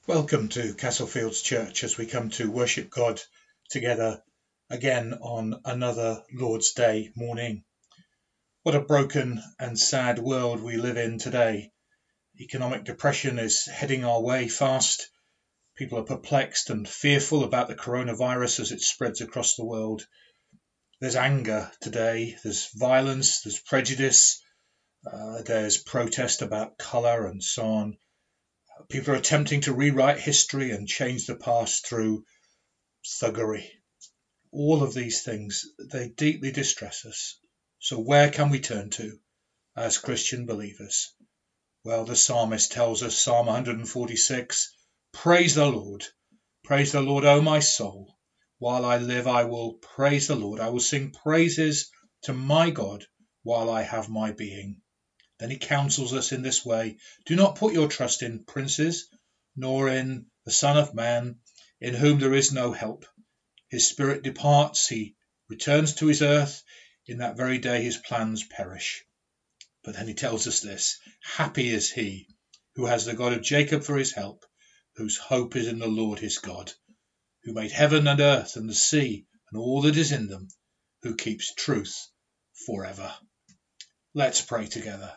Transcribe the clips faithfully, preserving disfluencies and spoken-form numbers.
Welcome to Castlefields Church as we come to worship God together again on another Lord's Day morning. What a broken and sad world we live in today. Economic depression is heading our way fast. People are perplexed and fearful about the coronavirus as it spreads across the world. There's anger today, there's violence, there's prejudice, uh, there's protest about colour and so on. People are attempting to rewrite history and change the past through thuggery. All of these things, they deeply distress us. So where can we turn to as Christian believers? Well, the psalmist tells us, Psalm one forty-six, praise the Lord. Praise the Lord, O my soul. While I live, I will praise the Lord. I will sing praises to my God while I have my being. Then he counsels us in this way, do not put your trust in princes, nor in the Son of Man, in whom there is no help. His spirit departs, he returns to his earth. In that very day his plans perish. But then he tells us this, happy is he who has the God of Jacob for his help, whose hope is in the Lord his God, who made heaven and earth and the sea and all that is in them, who keeps truth forever. Let's pray together.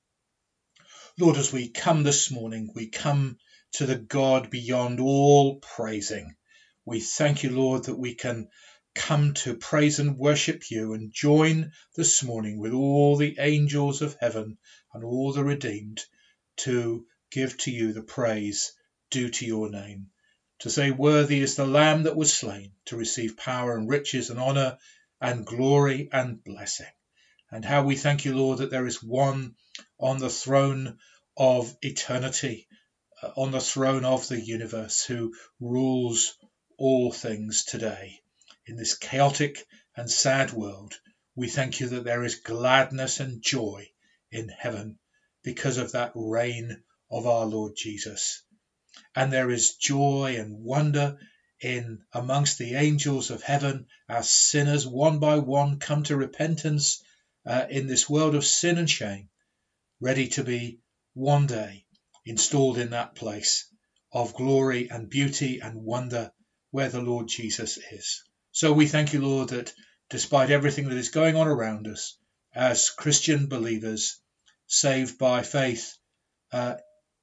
Lord, as we come this morning, we come to the God beyond all praising. We thank you, Lord, that we can come to praise and worship you and join this morning with all the angels of heaven and all the redeemed to give to you the praise due to your name. To say, worthy is the Lamb that was slain to receive power and riches and honour and glory and blessing. And how we thank you, Lord, that there is one on the throne of eternity, uh, on the throne of the universe, who rules all things today. In this chaotic and sad world, we thank you that there is gladness and joy in heaven because of that reign of our Lord Jesus. And there is joy and wonder in amongst the angels of heaven as sinners one by one come to repentance uh, in this world of sin and shame, ready to be one day installed in that place of glory and beauty and wonder where the Lord Jesus is. So we thank you, Lord, that despite everything that is going on around us, as Christian believers, saved by faith, uh,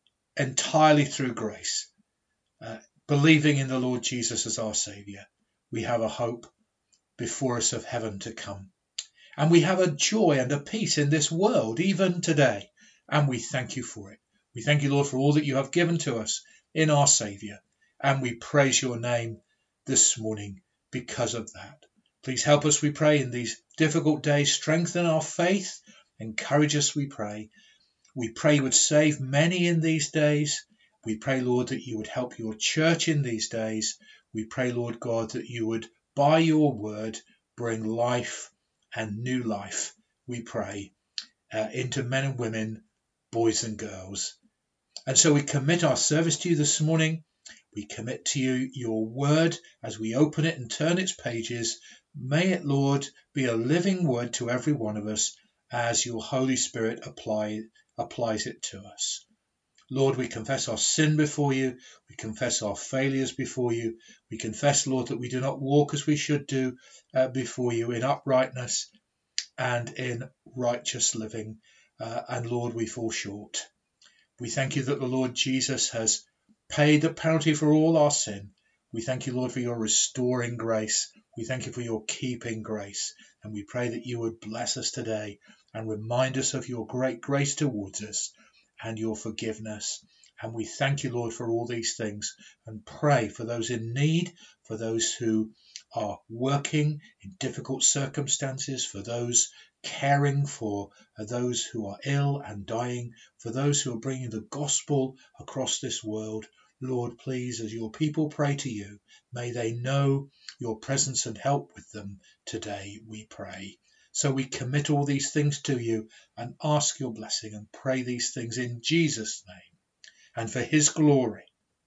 entirely through grace, uh, believing in the Lord Jesus as our Saviour, we have a hope before us of heaven to come. And we have a joy and a peace in this world, even today. And we thank you for it. We thank you, Lord, for all that you have given to us in our Saviour. And we praise your name this morning because of that. Please help us, we pray, in these difficult days. Strengthen our faith. Encourage us, we pray. We pray you would save many in these days. We pray, Lord, that you would help your church in these days. We pray, Lord God, that you would, by your word, bring life and new life, we pray, uh, into men and women, boys and girls. And so we commit our service to you this morning. We commit to you your word as we open it and turn its pages. May it, Lord, be a living word to every one of us as your Holy Spirit apply, applies it to us. Lord, we confess our sin before you. We confess our failures before you. We confess, Lord, that we do not walk as we should do uh, before you in uprightness and in righteous living. Uh, and Lord, we fall short. We thank you that the Lord Jesus has paid the penalty for all our sin. We thank you, Lord, for your restoring grace. We thank you for your keeping grace. And we pray that you would bless us today and remind us of your great grace towards us and your forgiveness. And we thank you, Lord, for all these things and pray for those in need, for those who are working in difficult circumstances, for those caring for those who are ill and dying, for those who are bringing the gospel across this world. Lord, please, as your people pray to you, may they know your presence and help with them today, we pray. So we commit all these things to you and ask your blessing and pray these things in Jesus' name and for his glory.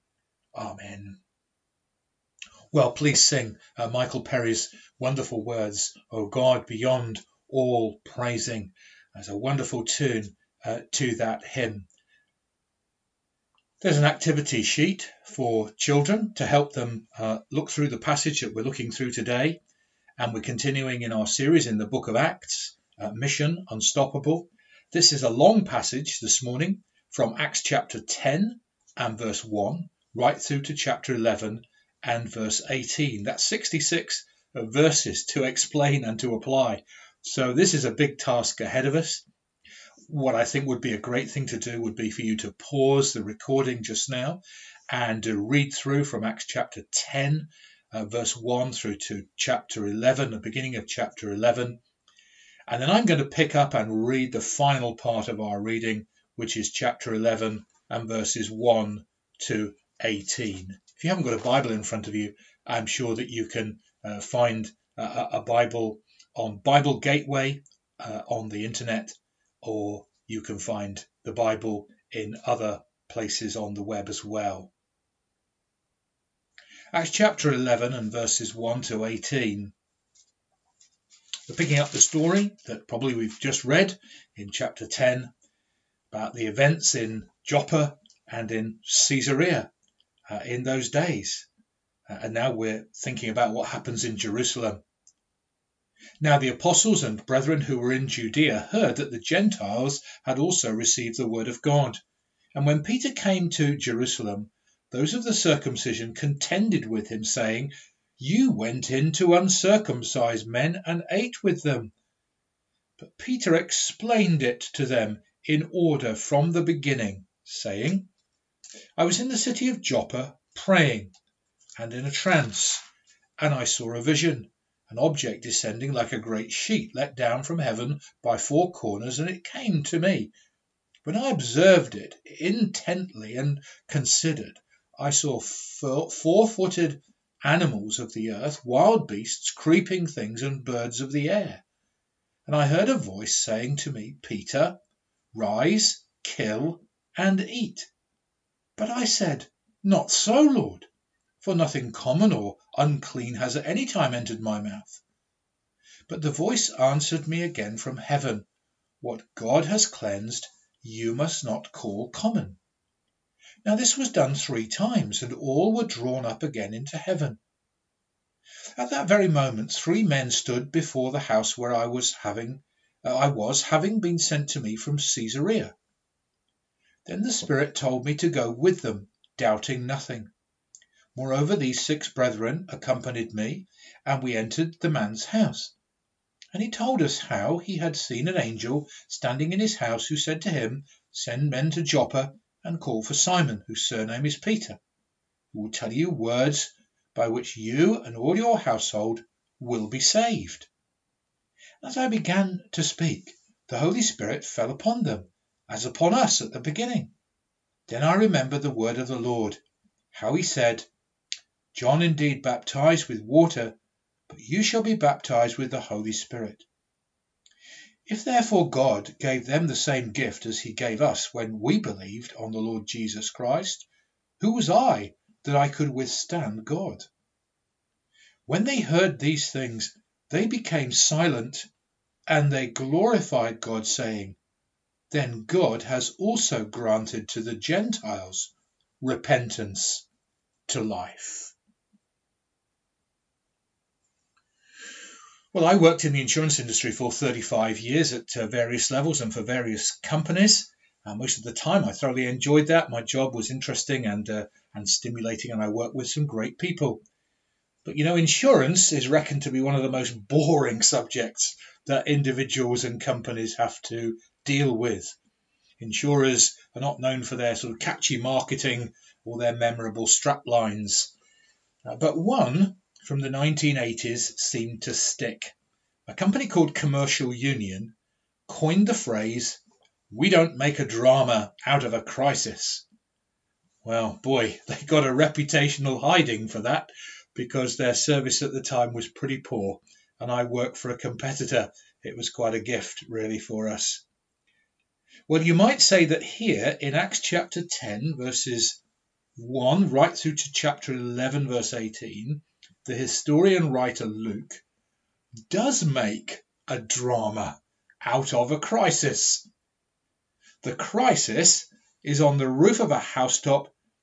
Amen. Well, please sing uh, Michael Perry's wonderful words, O God, beyond all praising, as a wonderful tune uh, to that hymn. There's an activity sheet for children to help them uh, look through the passage that we're looking through today. And we're continuing in our series in the book of Acts, uh, Mission Unstoppable. This is a long passage this morning from Acts chapter ten and verse one right through to chapter eleven and verse eighteen. That's sixty-six verses to explain and to apply. So this is a big task ahead of us. What I think would be a great thing to do would be for you to pause the recording just now and to read through from Acts chapter ten, uh, verse one through to chapter eleven, the beginning of chapter eleven. And then I'm going to pick up and read the final part of our reading, which is chapter eleven and verses one to eighteen. If you haven't got a Bible in front of you, I'm sure that you can uh, find a, a Bible on Bible Gateway uh, on the internet, or you can find the Bible in other places on the web as well. Acts chapter eleven and verses one to eighteen. We're picking up the story that probably we've just read in chapter ten about the events in Joppa and in Caesarea uh, in those days. Uh, and now we're thinking about what happens in Jerusalem. Now the apostles and brethren who were in Judea heard that the Gentiles had also received the word of God. And when Peter came to Jerusalem, those of the circumcision contended with him, saying, "You went in to uncircumcised men and ate with them." But Peter explained it to them in order from the beginning, saying, "I was in the city of Joppa praying, and in a trance, and I saw a vision, an object descending like a great sheet let down from heaven by four corners, and it came to me. When I observed it intently and considered, I saw four-footed animals of the earth, wild beasts, creeping things, and birds of the air. And I heard a voice saying to me, 'Peter, rise, kill, and eat.' But I said, 'Not so, Lord, for nothing common or unclean has at any time entered my mouth.' But the voice answered me again from heaven, 'What God has cleansed, you must not call common.' Now this was done three times, and all were drawn up again into heaven. At that very moment three men stood before the house where I was having uh, I was having been sent to me from Caesarea. Then the Spirit told me to go with them, doubting nothing. Moreover, these six brethren accompanied me, and we entered the man's house. And he told us how he had seen an angel standing in his house, who said to him, 'Send men to Joppa and call for Simon, whose surname is Peter, who will tell you words by which you and all your household will be saved.' As I began to speak, the Holy Spirit fell upon them, as upon us at the beginning. Then I remembered the word of the Lord, how he said, 'John indeed baptized with water, but you shall be baptized with the Holy Spirit.' If therefore God gave them the same gift as he gave us when we believed on the Lord Jesus Christ, who was I that I could withstand God?" When they heard these things, they became silent, and they glorified God, saying, "Then God has also granted to the Gentiles repentance to life." Well, I worked in the insurance industry for thirty-five years at uh, various levels and for various companies. Uh, most of the time I thoroughly enjoyed that. My job was interesting and uh, and stimulating, and I worked with some great people. But you know, insurance is reckoned to be one of the most boring subjects that individuals and companies have to deal with. Insurers are not known for their sort of catchy marketing or their memorable strap lines. Uh, but one from the nineteen eighties seemed to stick. A company called Commercial Union coined the phrase, "We don't make a drama out of a crisis." Well, boy, they got a reputational hiding for that, because their service at the time was pretty poor, and I worked for a competitor. It was quite a gift, really, for us. Well, you might say that here in Acts chapter ten, verses one right through to chapter eleven, verse eighteen, the historian writer Luke does make a drama out of a crisis. The crisis is on the roof of a housetop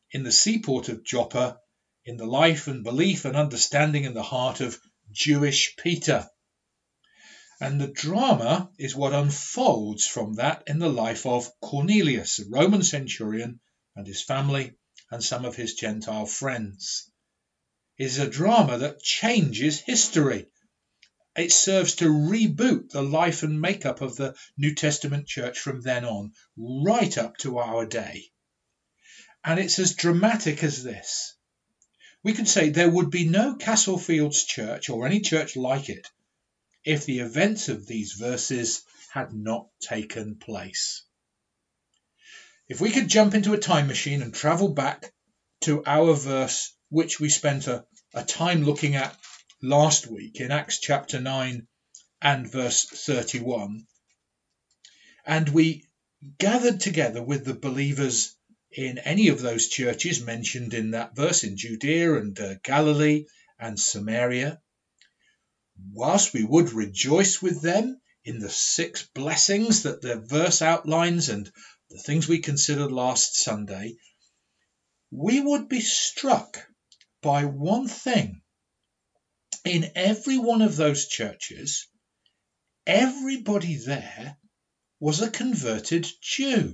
in the seaport of Joppa, in the life and belief and understanding in the heart of Jewish Peter. And the drama is what unfolds from that in the life of Cornelius, a Roman centurion, and his family and some of his Gentile friends. It is a drama that changes history. It serves to reboot the life and makeup of the New Testament church from then on, right up to our day. And it's as dramatic as this. We could say there would be no Castlefields Church or any church like it if the events of these verses had not taken place. If we could jump into a time machine and travel back to our verse, which we spent a, a time looking at last week in Acts chapter nine and verse thirty-one, and we gathered together with the believers in any of those churches mentioned in that verse in Judea and uh, Galilee and Samaria, whilst we would rejoice with them in the six blessings that the verse outlines and the things we considered last Sunday, we would be struck by one thing. In every one of those churches, everybody there was a converted Jew.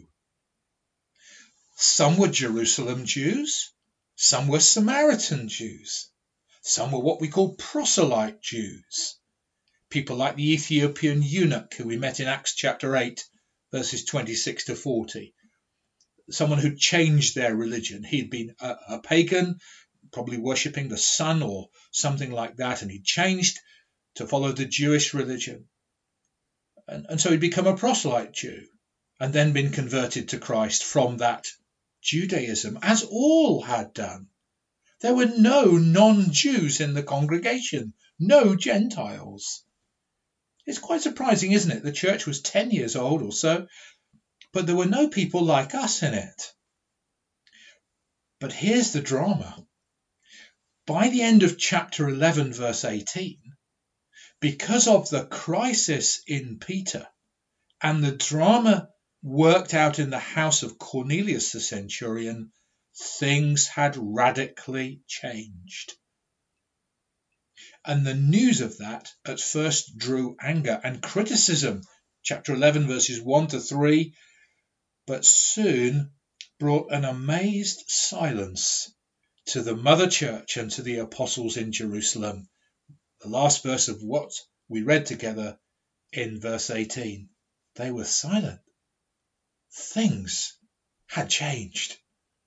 Some were Jerusalem Jews, some were Samaritan Jews, some were what we call proselyte Jews, people like the Ethiopian eunuch who we met in Acts chapter eight, verses twenty-six to forty, someone who changed their religion. He'd been a, a pagan, probably worshipping the sun or something like that, and he changed to follow the Jewish religion. And, and so he'd become a proselyte Jew and then been converted to Christ from that Judaism, as all had done. There were no non-Jews in the congregation, no Gentiles. It's quite surprising, isn't it? The church was ten years old or so, but there were no people like us in it. But here's the drama. By the end of chapter eleven, verse eighteen, because of the crisis in Peter and the drama worked out in the house of Cornelius the centurion, things had radically changed. And the news of that at first drew anger and criticism, chapter eleven, verses one to three, but soon brought an amazed silence to the mother church and to the apostles in Jerusalem. The last verse of what we read together in verse eighteen. They were silent. Things had changed.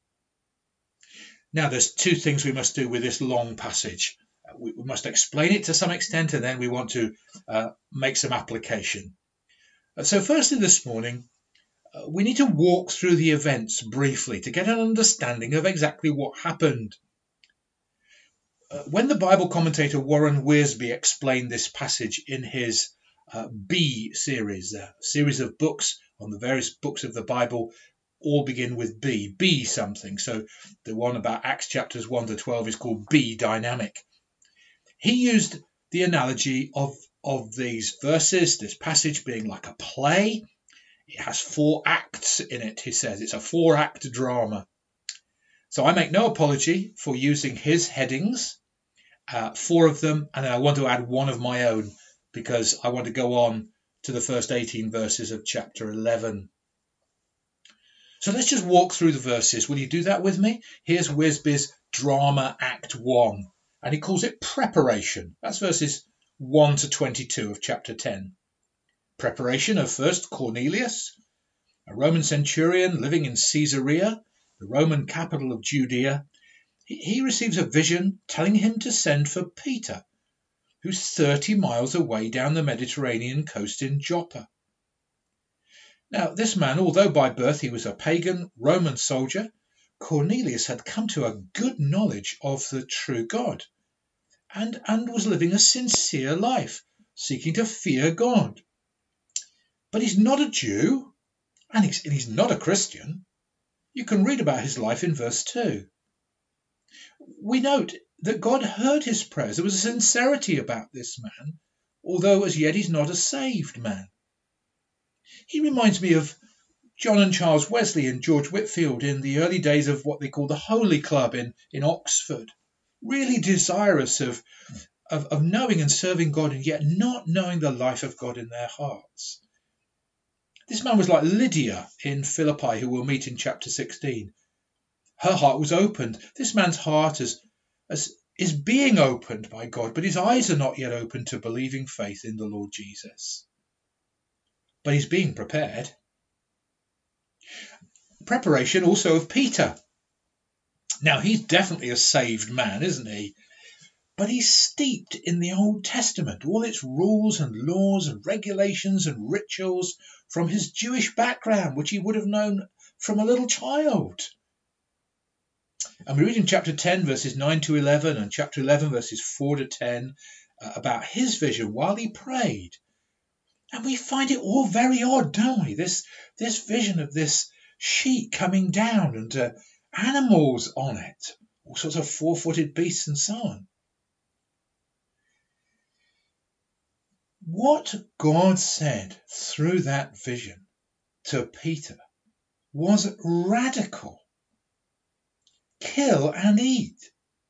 Now there's two things we must do with this long passage. We must explain it to some extent, and then we want to uh, make some application. So firstly this morning, uh, we need to walk through the events briefly to get an understanding of exactly what happened. Uh, when the Bible commentator Warren Wiersbe explained this passage in his uh, B series, a series of books on the various books of the Bible, all begin with B, B something. So the one about Acts chapters one to twelve is called B dynamic. He used the analogy of, of these verses, this passage being like a play. It has four acts in it, he says. It's a four-act drama. So I make no apology for using his headings, uh, four of them, and then I want to add one of my own because I want to go on to the first eighteen verses of chapter eleven. So let's just walk through the verses. Will you do that with me? Here's Wiersbe's drama act one, and he calls it preparation. That's verses one to twenty-two of chapter ten. Preparation of first Cornelius, a Roman centurion living in Caesarea, the Roman capital of Judea. He, he receives a vision telling him to send for Peter, who's thirty miles away down the Mediterranean coast in Joppa. Now, this man, although by birth he was a pagan Roman soldier, Cornelius had come to a good knowledge of the true God and, and was living a sincere life, seeking to fear God. But he's not a Jew, and he's, and he's not a Christian. You can read about his life in verse two. We note that God heard his prayers. There was a sincerity about this man, although as yet he's not a saved man. He reminds me of John and Charles Wesley and George Whitefield in the early days of what they call the Holy Club in, in Oxford, really desirous of, of, of knowing and serving God and yet not knowing the life of God in their hearts. This man was like Lydia in Philippi, who we'll meet in chapter sixteen. Her heart was opened. This man's heart is, is, is being opened by God, but his eyes are not yet open to believing faith in the Lord Jesus. But he's being prepared. Preparation also of Peter. Now, he's definitely a saved man, isn't he? But he's steeped in the Old Testament, all its rules and laws and regulations and rituals from his Jewish background, which he would have known from a little child. And we read in chapter ten, verses nine to eleven, and chapter eleven, verses four to ten, uh, about his vision while he prayed. And we find it all very odd, don't we? This, this vision of this sheet coming down and uh, animals on it, all sorts of four-footed beasts and so on. What God said through that vision to Peter was radical. Kill and eat.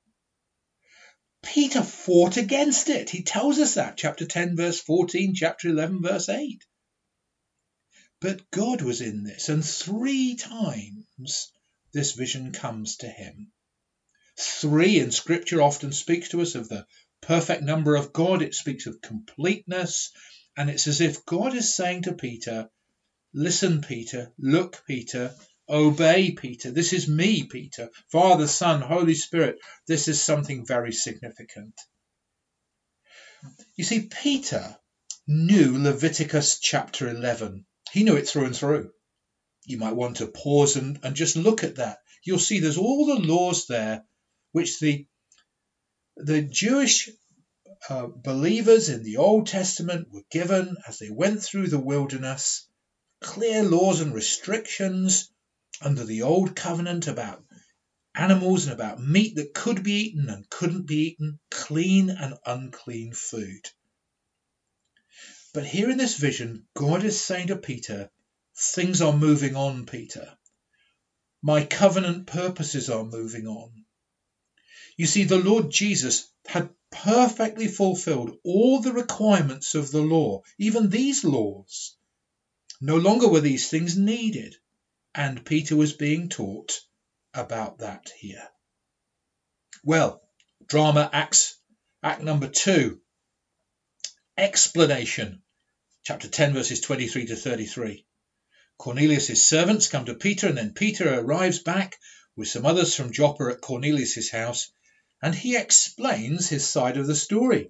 Peter fought against it. He tells us that, chapter ten, verse fourteen, chapter eleven, verse eight. But God was in this, and three times this vision comes to him. Three in Scripture often speaks to us of the perfect number of God. It speaks of completeness, and it's as if God is saying to Peter, listen, Peter, look, Peter, obey, Peter. This is me, Peter, Father, Son, Holy Spirit. This is something very significant. You see, Peter knew Leviticus chapter eleven. He knew it through and through. You might want to pause and, and just look at that. You'll see there's all the laws there which the, the Jewish uh, believers in the Old Testament were given as they went through the wilderness. Clear laws and restrictions under the Old Covenant about animals and about meat that could be eaten and couldn't be eaten, clean and unclean food. But here in this vision, God is saying to Peter, things are moving on, Peter. My covenant purposes are moving on. You see, the Lord Jesus had perfectly fulfilled all the requirements of the law, even these laws. No longer were these things needed, and Peter was being taught about that here. Well, drama acts, act number two, explanation. Chapter ten, verses twenty-three to thirty-three. Cornelius' servants come to Peter, and then Peter arrives back with some others from Joppa at Cornelius' house, and he explains his side of the story.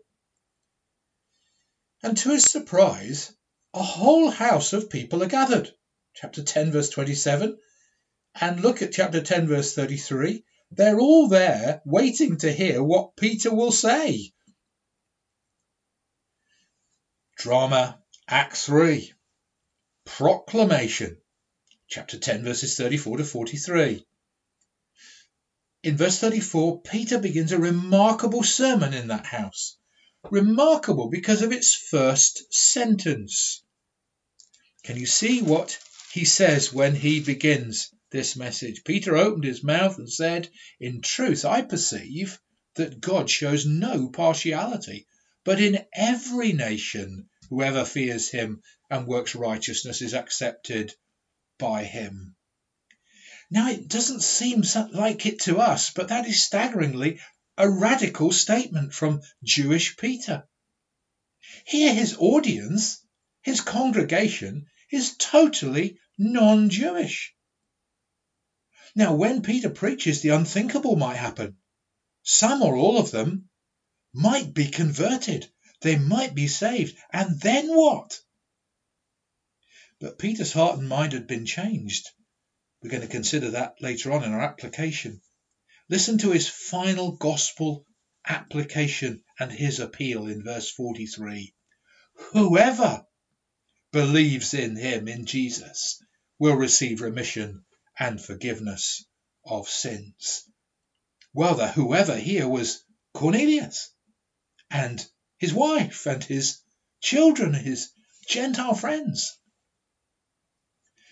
And to his surprise, a whole house of people are gathered. Chapter ten, verse twenty-seven. And look at chapter ten, verse thirty-three. They're all there waiting to hear what Peter will say. Drama, Act three. Proclamation. Chapter ten, verses thirty-four to forty-three. In verse thirty-four, Peter begins a remarkable sermon in that house. Remarkable because of its first sentence. Can you see what he says when he begins this message? Peter opened his mouth and said, in truth, I perceive that God shows no partiality, but in every nation, whoever fears him and works righteousness is accepted by him. Now, it doesn't seem like it to us, but that is staggeringly a radical statement from Jewish Peter. Here his audience, his congregation, is totally non-Jewish. Now, when Peter preaches, the unthinkable might happen. Some or all of them might be converted. They might be saved. And then what? But Peter's heart and mind had been changed. We're going to consider that later on in our application. Listen to his final gospel application and his appeal in verse forty-three. Whoever believes in him, in Jesus, will receive remission and forgiveness of sins. Well, the whoever here was Cornelius and his wife and his children, his Gentile friends.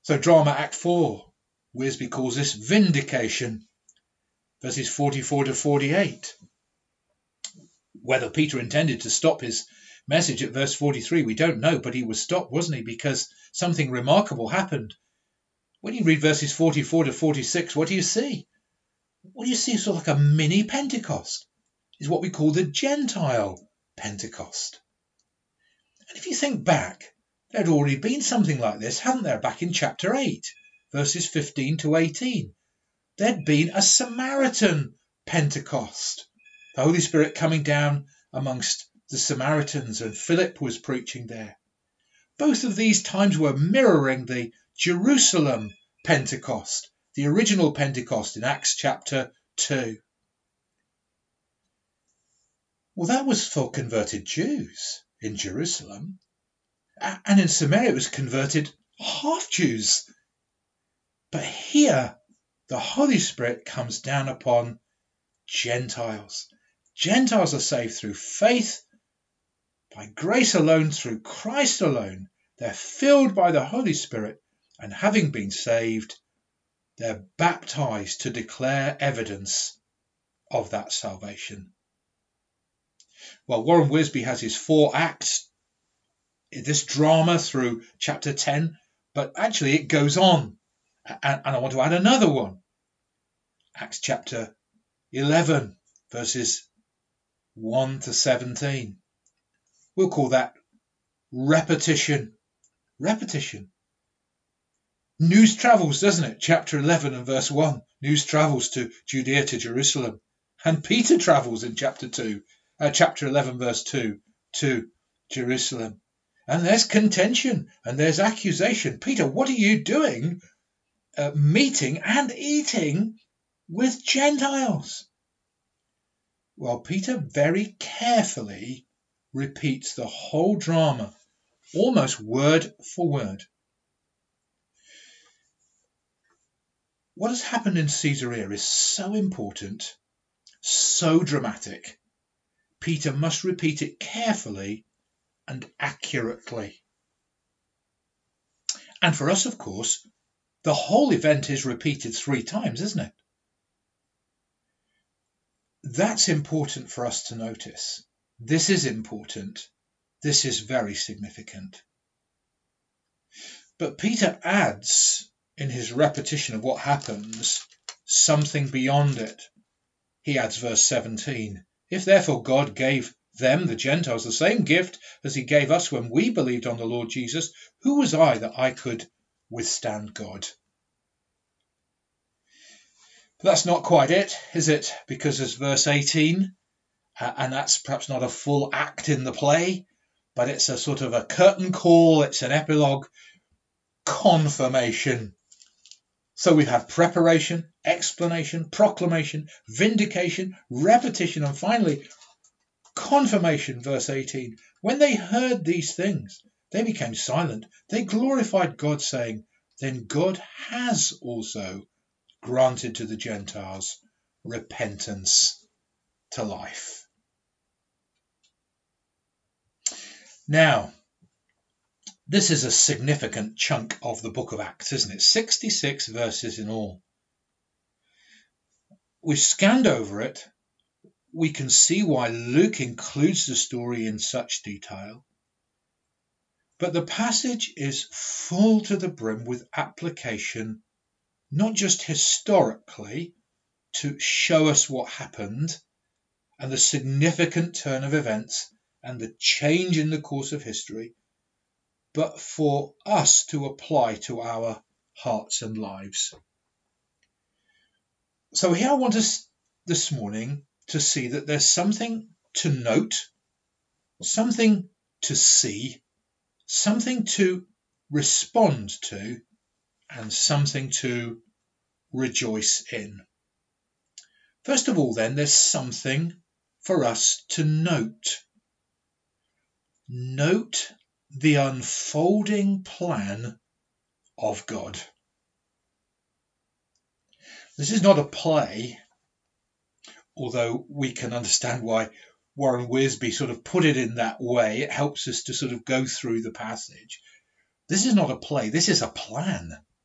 So drama act four, Wiersbe calls this vindication, verses forty-four to forty-eight. Whether Peter intended to stop his message at verse forty-three, we don't know, but he was stopped, wasn't he? Because something remarkable happened. When you read verses forty-four to forty-six, what do you see? What do you see? Sort of like a mini Pentecost. Is what we call the Gentile Pentecost. And if you think back, there'd already been something like this, hadn't there, back in chapter eight, verses fifteen to eighteen. There'd been a Samaritan Pentecost, the Holy Spirit coming down amongst the Samaritans, and Philip was preaching there. Both of these times were mirroring the Jerusalem Pentecost, the original Pentecost in Acts chapter two. Well, that was for converted Jews in Jerusalem. And in Samaria it was converted half-Jews. But here the Holy Spirit comes down upon Gentiles. Gentiles are saved through faith, by grace alone, through Christ alone. They're filled by the Holy Spirit, and having been saved, they're baptized to declare evidence of that salvation. Well, Warren Wiersbe has his four acts, this drama through chapter ten, but actually it goes on. And, and I want to add another one. Acts chapter eleven, verses one to seventeen. We'll call that repetition. Repetition. News travels, doesn't it? Chapter eleven and verse one. News travels to Judea, to Jerusalem. And Peter travels in chapter two, uh, chapter eleven, verse two, to Jerusalem. And there's contention and there's accusation. Peter, what are you doing uh, meeting and eating with Gentiles? Well, Peter very carefully repeats the whole drama, almost word for word. What has happened in Caesarea is so important, so dramatic. Peter must repeat it carefully and accurately. And for us, of course, the whole event is repeated three times, isn't it? That's important for us to notice. This is important. This is very significant. But Peter adds, in his repetition of what happens, something beyond it. He adds verse seventeen. If therefore God gave them, the Gentiles, the same gift as he gave us when we believed on the Lord Jesus, who was I that I could withstand God? But that's not quite it, is it? Because there's verse eighteen, uh, and that's perhaps not a full act in the play, but it's a sort of a curtain call, it's an epilogue, confirmation. So we have preparation, explanation, proclamation, vindication, repetition, and finally confirmation, verse eighteen. When they heard these things, they became silent. They glorified God, saying, then God has also granted to the Gentiles repentance to life. Now, this is a significant chunk of the book of Acts, isn't it? sixty-six verses in all. We've scanned over it. We can see why Luke includes the story in such detail. But the passage is full to the brim with application, not just historically, to show us what happened and the significant turn of events and the change in the course of history, but for us to apply to our hearts and lives. So here I want us this morning to see that there's something to note, something to see, something to respond to, and something to rejoice in. First of all, then, there's something for us to note. Note the unfolding plan of God. This is not a play, although we can understand why Warren Wiersbe sort of put it in that way. It helps us to sort of go through the passage. This is not a play, this is a plan.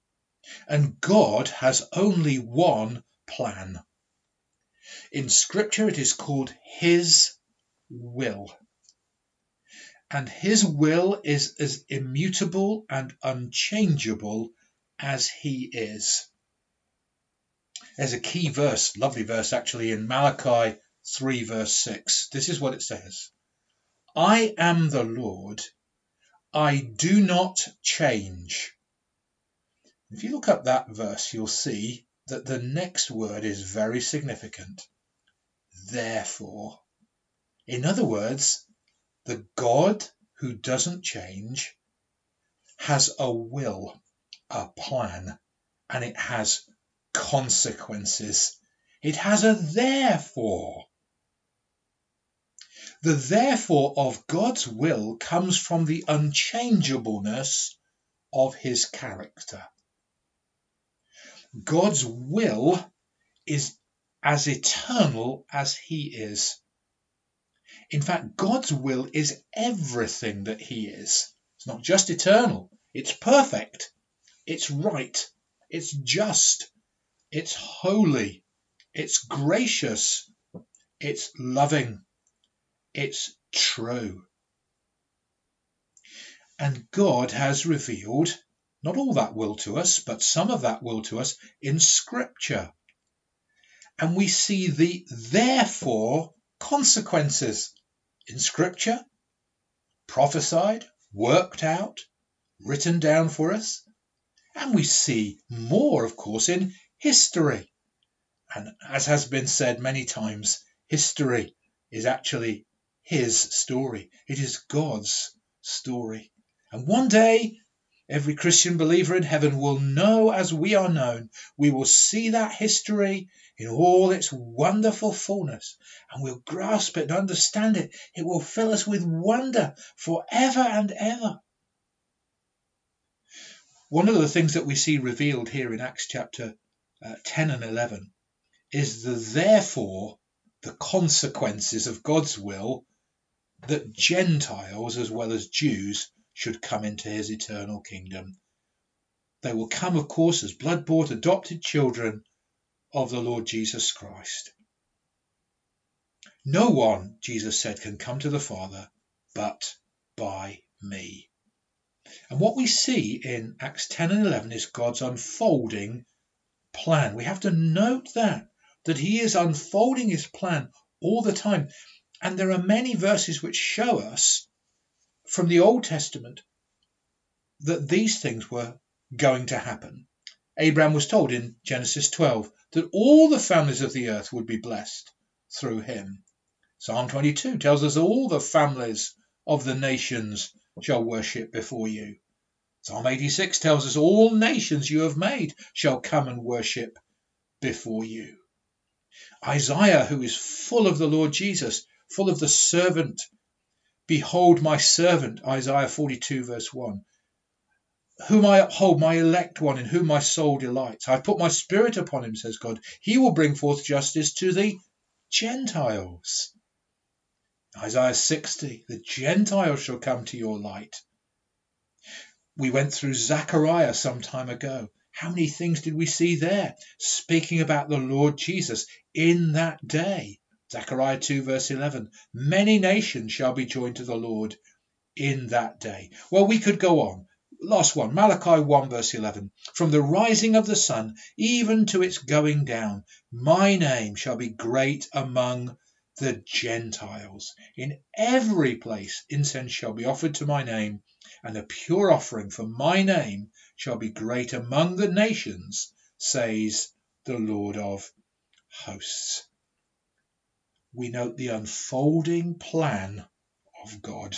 And God has only one plan. In Scripture it is called His will. And His will is as immutable and unchangeable as He is. There's a key verse, lovely verse actually, in Malachi three verse six. This is what it says. I am the Lord, I do not change. If you look up that verse, you'll see that the next word is very significant. Therefore. In other words, the God who doesn't change has a will, a plan, and it has consequences. It has a therefore. The therefore of God's will comes from the unchangeableness of His character. God's will is as eternal as He is. In fact, God's will is everything that He is. It's not just eternal, it's perfect, it's right, it's just, it's holy, it's gracious, it's loving, it's true. And God has revealed not all that will to us, but some of that will to us in Scripture. And we see the therefore consequences in Scripture, prophesied, worked out, written down for us. And we see more, of course, in history. And as has been said many times, history is actually His story. It is God's story. And one day, every Christian believer in heaven will know as we are known. We will see that history in all its wonderful fullness, and we'll grasp it and understand it. It will fill us with wonder forever and ever. One of the things that we see revealed here in Acts chapter uh, ten and eleven is the therefore, the consequences of God's will, that Gentiles as well as Jews should come into His eternal kingdom. They will come, of course, as blood-bought, adopted children of the Lord Jesus Christ. No one, Jesus said, can come to the Father but by me. And what we see in Acts ten and eleven is God's unfolding plan. We have to note that, that He is unfolding His plan all the time. And there are many verses which show us from the Old Testament that these things were going to happen. Abraham was told in Genesis twelve that all the families of the earth would be blessed through him. Psalm twenty-two tells us all the families of the nations shall worship before you. Psalm eighty-six tells us all nations you have made shall come and worship before you. Isaiah, who is full of the Lord Jesus, full of the servant, behold my servant, Isaiah forty-two verse one, whom I uphold, my elect one, in whom my soul delights. I have put my spirit upon him, says God. He will bring forth justice to the Gentiles. Isaiah sixty, the Gentiles shall come to your light. We went through Zechariah some time ago. How many things did we see there? Speaking about the Lord Jesus in that day. Zechariah two verse eleven. Many nations shall be joined to the Lord in that day. Well, we could go on. Last one, Malachi one verse eleven. From the rising of the sun even to its going down, my name shall be great among the Gentiles. In every place incense shall be offered to my name, and a pure offering for my name shall be great among the nations, says the Lord of hosts. We note the unfolding plan of God.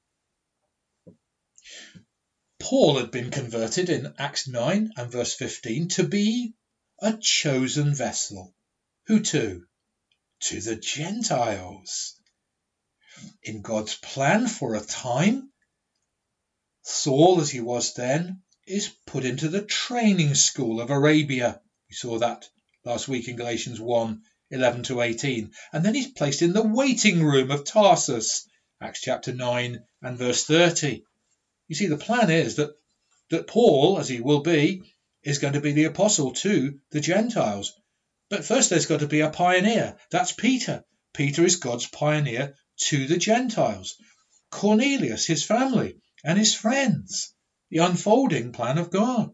Paul had been converted in Acts nine and verse fifteen to be a chosen vessel. Who to? To the Gentiles. In God's plan for a time, Saul, as he was then, is put into the training school of Arabia. We saw that last week in Galatians one, eleven to eighteen. And then he's placed in the waiting room of Tarsus, Acts chapter nine and verse thirty. You see, the plan is that, that Paul, as he will be, is going to be the apostle to the Gentiles. But first there's got to be a pioneer. That's Peter. Peter is God's pioneer to the Gentiles. Cornelius, his family, and his friends. The unfolding plan of God.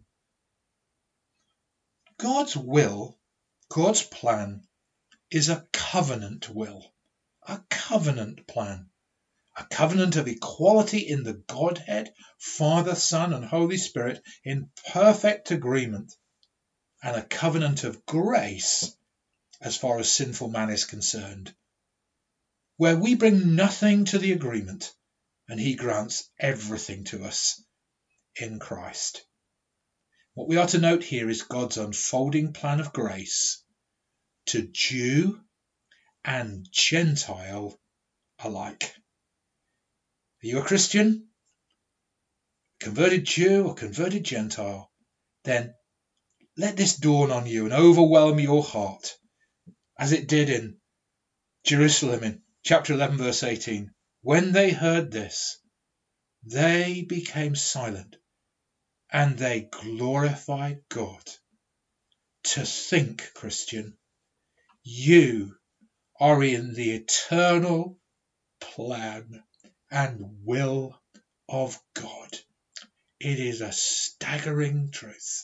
God's will, God's plan, is a covenant will. A covenant plan. A covenant of equality in the Godhead, Father, Son, and Holy Spirit in perfect agreement. And a covenant of grace as far as sinful man is concerned, where we bring nothing to the agreement and he grants everything to us in Christ. What we are to note here is God's unfolding plan of grace to Jew and Gentile alike. Are you a Christian? Converted Jew or converted Gentile? Then let this dawn on you and overwhelm your heart, as it did in Jerusalem in chapter eleven, verse eighteen. When they heard this, they became silent and they glorified God. To think, Christian, you are in the eternal plan and will of God. It is a staggering truth.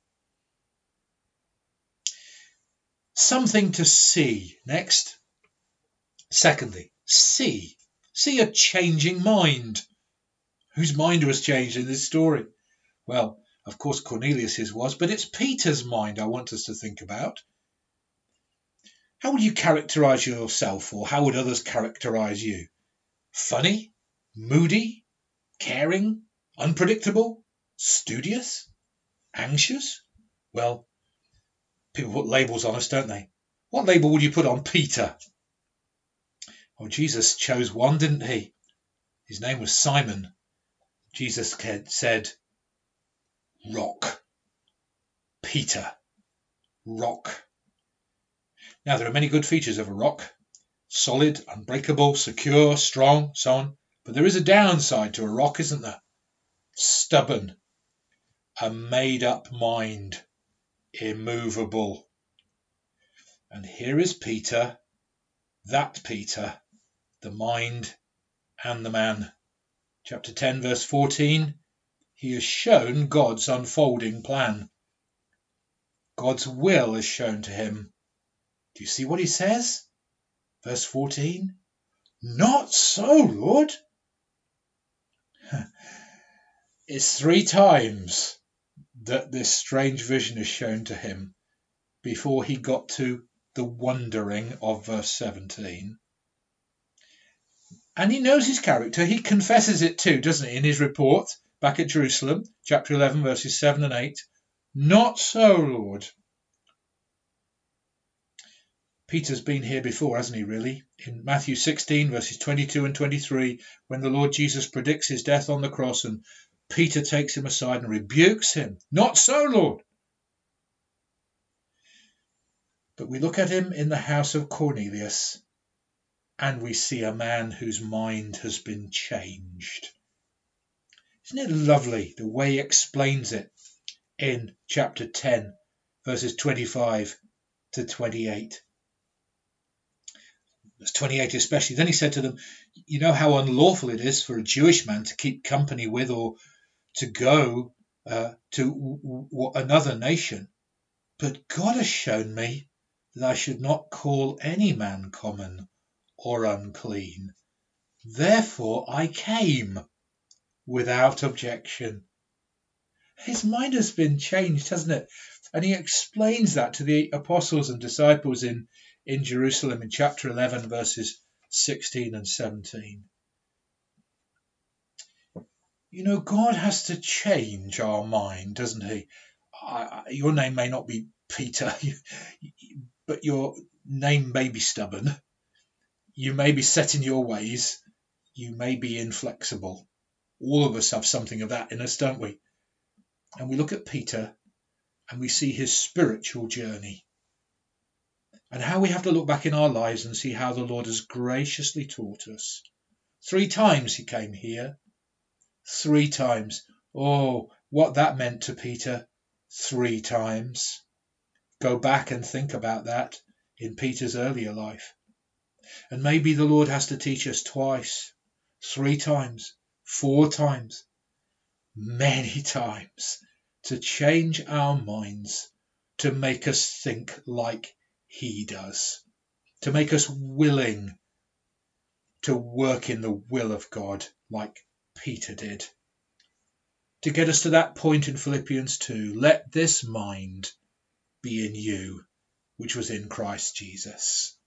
Something to see next. Secondly, see. See a changing mind. Whose mind was changed in this story? Well, of course Cornelius's was, but it's Peter's mind I want us to think about. How would you characterize yourself, or how would others characterize you? Funny? Moody? Caring? Unpredictable? Studious? Anxious? Well, people put labels on us, don't they? What label would you put on Peter? Well, Jesus chose one, didn't he? His name was Simon. Jesus said, Rock. Peter. Rock. Now, there are many good features of a rock. Solid, unbreakable, secure, strong, so on. But there is a downside to a rock, isn't there? Stubborn. A made-up mind. Immovable. And here is Peter, that Peter, the mind and the man. Chapter ten, verse fourteen, he has shown God's unfolding plan. God's will is shown to him. Do you see what he says? Verse fourteen, not so, Lord. It's three times that this strange vision is shown to him before he got to the wondering of verse seventeen. And he knows his character. He confesses it too, doesn't he, in his report back at Jerusalem, chapter eleven, verses seven and eight. Not so, Lord. Peter's been here before, hasn't he, really? In Matthew sixteen, verses twenty-two and twenty-three, when the Lord Jesus predicts his death on the cross and Peter takes him aside and rebukes him. Not so, Lord. But we look at him in the house of Cornelius and we see a man whose mind has been changed. Isn't it lovely the way he explains it in chapter ten, verses twenty-five to twenty-eight? Verse twenty-eight especially. Then he said to them, you know how unlawful it is for a Jewish man to keep company with or to go uh, to w- w- another nation. But God has shown me that I should not call any man common or unclean. Therefore I came without objection. His mind has been changed, hasn't it? And he explains that to the apostles and disciples in, in Jerusalem in chapter eleven, verses sixteen and seventeen. You know, God has to change our mind, doesn't he? I, I, your name may not be Peter, but your name may be stubborn. You may be set in your ways. You may be inflexible. All of us have something of that in us, don't we? And we look at Peter and we see his spiritual journey and how we have to look back in our lives and see how the Lord has graciously taught us. Three times he came here. Three times. Oh, what that meant to Peter. three times. Go back and think about that in Peter's earlier life. And maybe the Lord has to teach us twice, three times, four times, many times, to change our minds, to make us think like he does, to make us willing to work in the will of God like Peter did. To get us to that point in Philippians two, let this mind be in you, which was in Christ Jesus.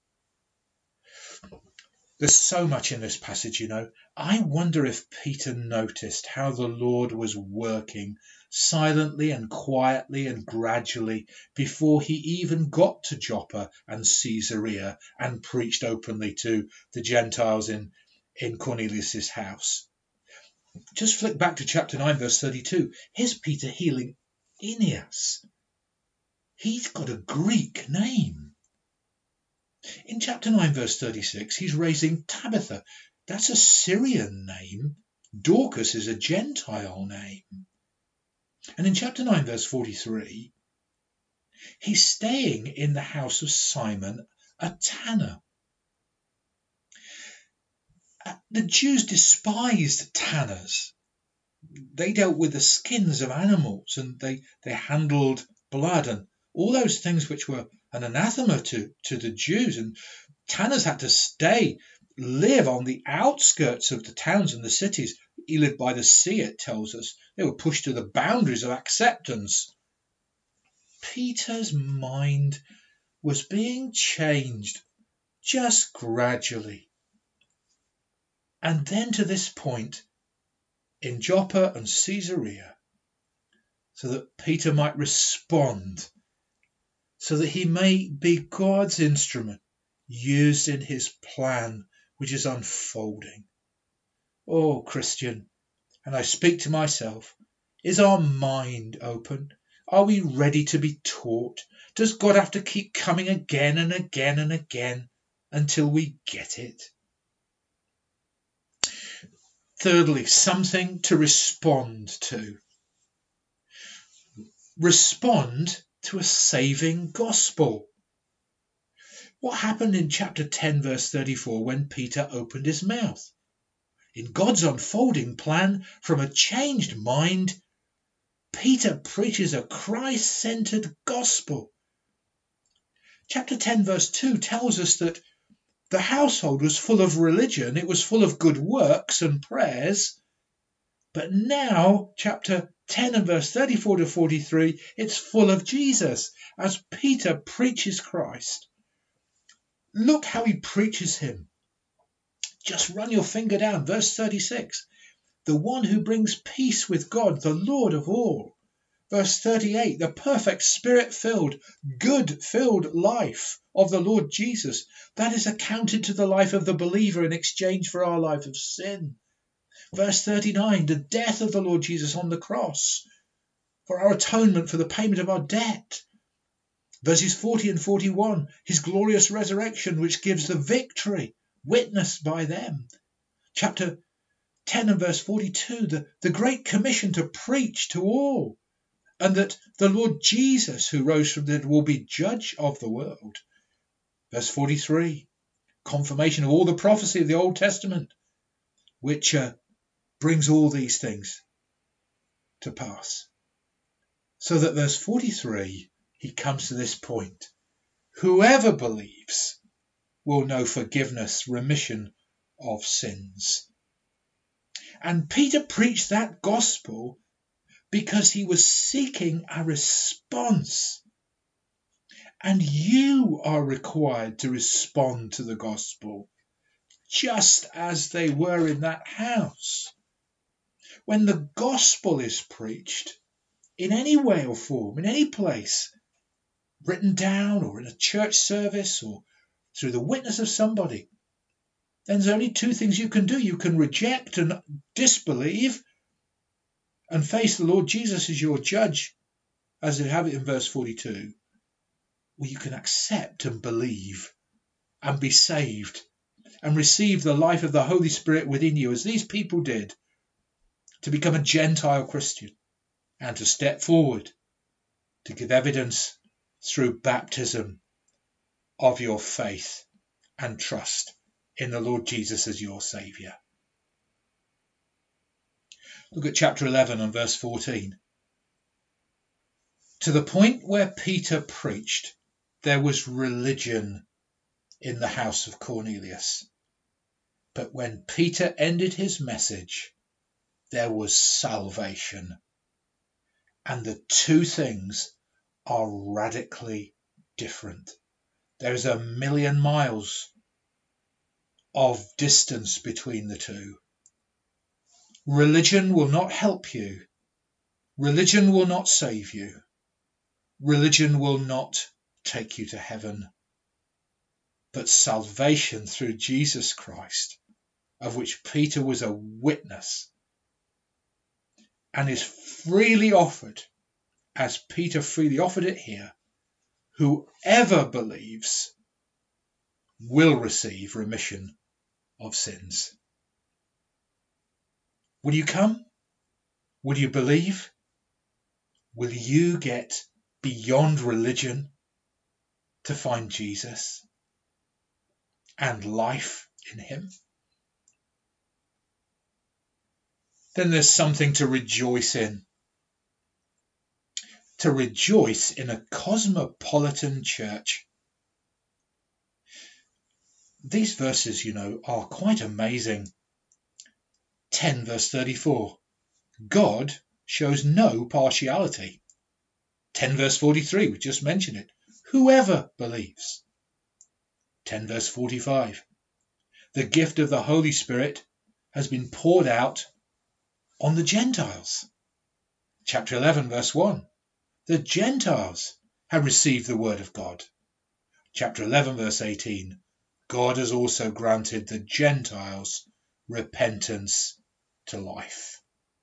There's so much in this passage, you know. I wonder if Peter noticed how the Lord was working silently and quietly and gradually before he even got to Joppa and Caesarea and preached openly to the Gentiles in, in Cornelius' house. Just flick back to chapter nine, verse thirty-two. Here's Peter healing Aeneas. He's got a Greek name. In chapter nine, verse thirty-six, he's raising Tabitha. That's a Syrian name. Dorcas is a Gentile name. And in chapter nine, verse forty-three, he's staying in the house of Simon, a tanner. The Jews despised tanners. They dealt with the skins of animals, and they, they handled blood and all those things which were an anathema to, to the Jews. And tanners had to stay, live on the outskirts of the towns and the cities. He lived by the sea, it tells us. They were pushed to the boundaries of acceptance. Peter's mind was being changed just gradually. And then to this point in Joppa and Caesarea, so that Peter might respond, so that he may be God's instrument used in his plan which is unfolding. Oh, Christian, and I speak to myself, is our mind open? Are we ready to be taught? Does God have to keep coming again and again and again until we get it? Thirdly, something to respond to. Respond to a saving gospel. What happened in chapter ten, verse thirty-four, when Peter opened his mouth? In God's unfolding plan, from a changed mind, Peter preaches a Christ-centered gospel. Chapter ten, verse two tells us that the household was full of religion, it was full of good works and prayers. But now, chapter ten and verse thirty-four to forty-three, it's full of Jesus as Peter preaches Christ. Look how he preaches him. Just run your finger down, verse thirty-six. The one who brings peace with God, the Lord of all. Verse thirty-eight, the perfect spirit-filled, good-filled life of the Lord Jesus, that is accounted to the life of the believer in exchange for our life of sin. Verse thirty-nine, the death of the Lord Jesus on the cross for our atonement, for the payment of our debt. Verses forty and forty-one, his glorious resurrection, which gives the victory, witnessed by them. Chapter ten and verse forty-two, the, the great commission to preach to all, and that the Lord Jesus, who rose from the dead, will be judge of the world. Verse forty-three, confirmation of all the prophecy of the Old Testament, which uh, brings all these things to pass. So that verse forty-three, he comes to this point. Whoever believes will know forgiveness, remission of sins. And Peter preached that gospel because he was seeking a response. And you are required to respond to the gospel, just as they were in that house. When the gospel is preached, in any way or form, in any place, written down or in a church service or through the witness of somebody, then there's only two things you can do. You can reject and disbelieve and face the Lord Jesus as your judge, as they have it in verse forty-two. Or you can accept and believe and be saved and receive the life of the Holy Spirit within you, as these people did, to become a Gentile Christian and to step forward to give evidence through baptism of your faith and trust in the Lord Jesus as your Saviour. Look at chapter eleven and verse fourteen. To the point where Peter preached, there was religion in the house of Cornelius. But when Peter ended his message, there was salvation. And the two things are radically different. There is a million miles of distance between the two. Religion will not help you. Religion will not save you. Religion will not take you to heaven. But salvation through Jesus Christ, of which Peter was a witness, and is freely offered, as Peter freely offered it here, whoever believes will receive remission of sins. Will you come? Will you believe? Will you get beyond religion to find Jesus and life in him? Then there's something to rejoice in. To rejoice in a cosmopolitan church. These verses, you know, are quite amazing. ten verse thirty-four. God shows no partiality. ten verse forty-three, we just mentioned it. Whoever believes. ten verse forty-five. The gift of the Holy Spirit has been poured out on the Gentiles. Chapter eleven verse one. The Gentiles have received the word of God. Chapter eleven verse eighteen. God has also granted the Gentiles repentance to life.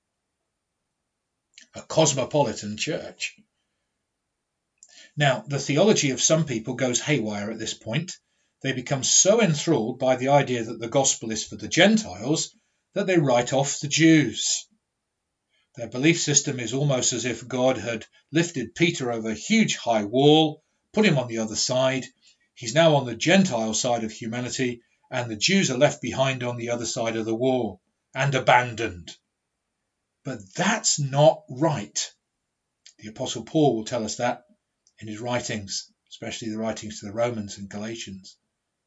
A cosmopolitan church. Now, the theology of some people goes haywire at this point. They become so enthralled by the idea that the gospel is for the Gentiles that they write off the Jews. Their belief system is almost as if God had lifted Peter over a huge high wall, put him on the other side. He's now on the Gentile side of humanity, and the Jews are left behind on the other side of the wall and abandoned. But that's not right. The Apostle Paul will tell us that in his writings, especially the writings to the Romans and Galatians.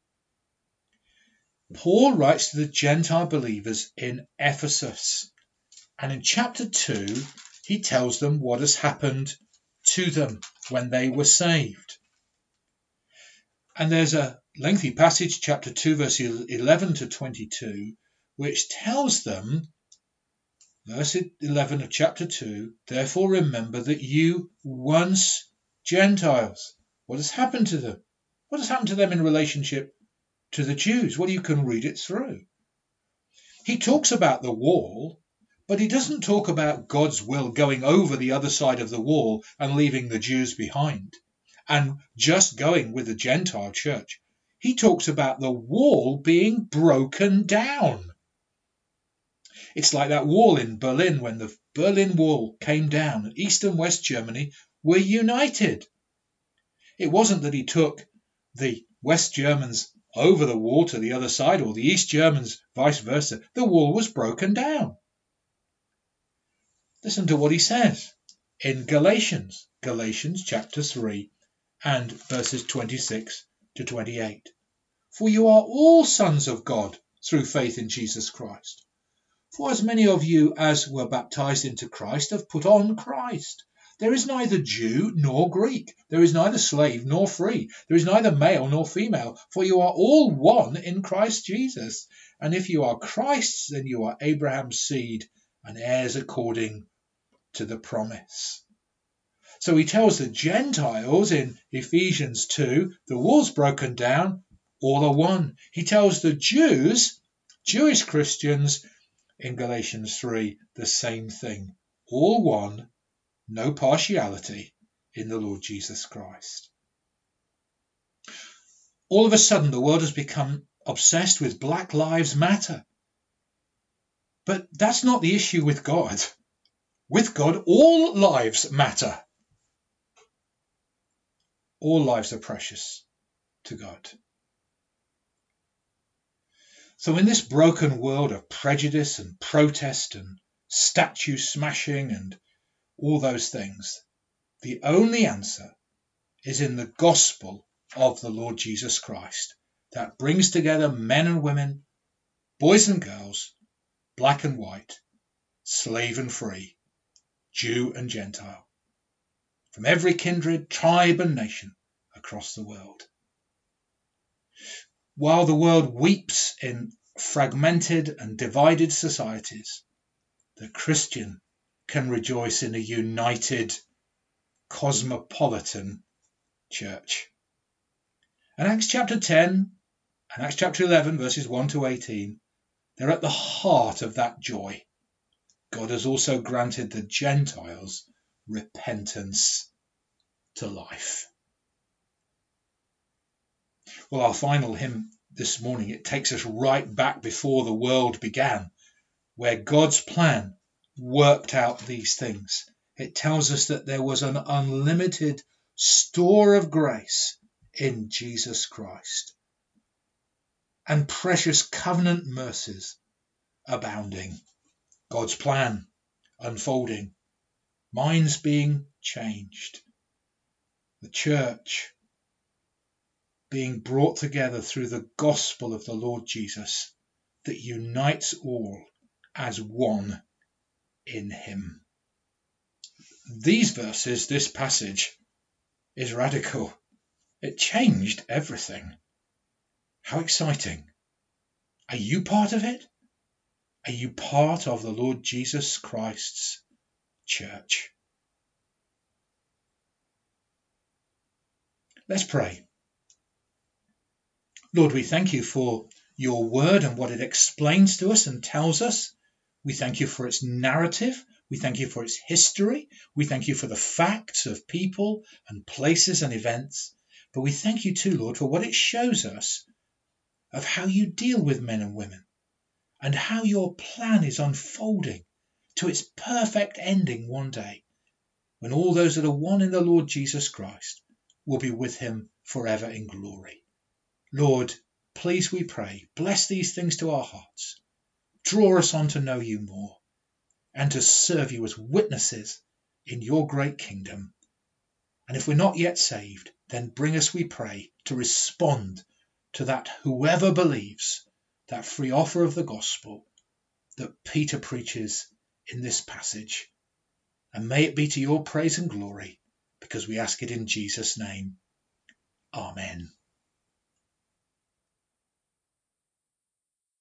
Paul writes to the Gentile believers in Ephesus, and in chapter two, he tells them what has happened to them when they were saved. And there's a lengthy passage, chapter two, verse eleven to twenty-two, which tells them, verse eleven of chapter two, therefore remember that you once Gentiles. What has happened to them? What has happened to them in relationship to the Jews? Well, you can read it through. He talks about the wall, but he doesn't talk about God's will going over the other side of the wall and leaving the Jews behind and just going with the Gentile church. He talks about the wall being broken down. It's like that wall in Berlin when the Berlin Wall came down and East and West Germany were united. It wasn't that he took the West Germans over the wall to the other side or the East Germans vice versa. The wall was broken down. Listen to what he says in Galatians, Galatians chapter three and verses twenty-six to twenty-eight. For you are all sons of God through faith in Jesus Christ. For as many of you as were baptized into Christ have put on Christ. There is neither Jew nor Greek. There is neither slave nor free. There is neither male nor female. For you are all one in Christ Jesus. And if you are Christ's, then you are Abraham's seed and heirs according to the promise. So he tells the Gentiles in Ephesians two, the wall's broken down, all are one. He tells the Jews, Jewish Christians, in Galatians three, the same thing. All one, no partiality in the Lord Jesus Christ. All of a sudden, the world has become obsessed with Black Lives Matter. But that's not the issue with God. With God, all lives matter. All lives are precious to God. So in this broken world of prejudice and protest and statue smashing and all those things, the only answer is in the gospel of the Lord Jesus Christ that brings together men and women, boys and girls, black and white, slave and free, Jew and Gentile, from every kindred, tribe and nation across the world. While the world weeps in fragmented and divided societies, the Christian can rejoice in a united, cosmopolitan church. And Acts chapter ten and Acts chapter eleven, verses one to eighteen, they're at the heart of that joy. God has also granted the Gentiles repentance to life. Well, our final hymn this morning, it takes us right back before the world began, where God's plan worked out these things. It tells us that there was an unlimited store of grace in Jesus Christ and precious covenant mercies abounding. God's plan unfolding, minds being changed, the church being brought together through the gospel of the Lord Jesus that unites all as one in him. These verses, this passage, is radical. It changed everything. How exciting. Are you part of it? Are you part of the Lord Jesus Christ's church? Let's pray. Lord, we thank you for your word and what it explains to us and tells us. We thank you for its narrative. We thank you for its history. We thank you for the facts of people and places and events. But we thank you too, Lord, for what it shows us of how you deal with men and women and how your plan is unfolding to its perfect ending one day, when all those that are one in the Lord Jesus Christ will be with him forever in glory. Lord, please, we pray, bless these things to our hearts. Draw us on to know you more and to serve you as witnesses in your great kingdom. And if we're not yet saved, then bring us, we pray, to respond to that whoever believes, that free offer of the gospel that Peter preaches in this passage. And may it be to your praise and glory, because we ask it in Jesus' name. Amen.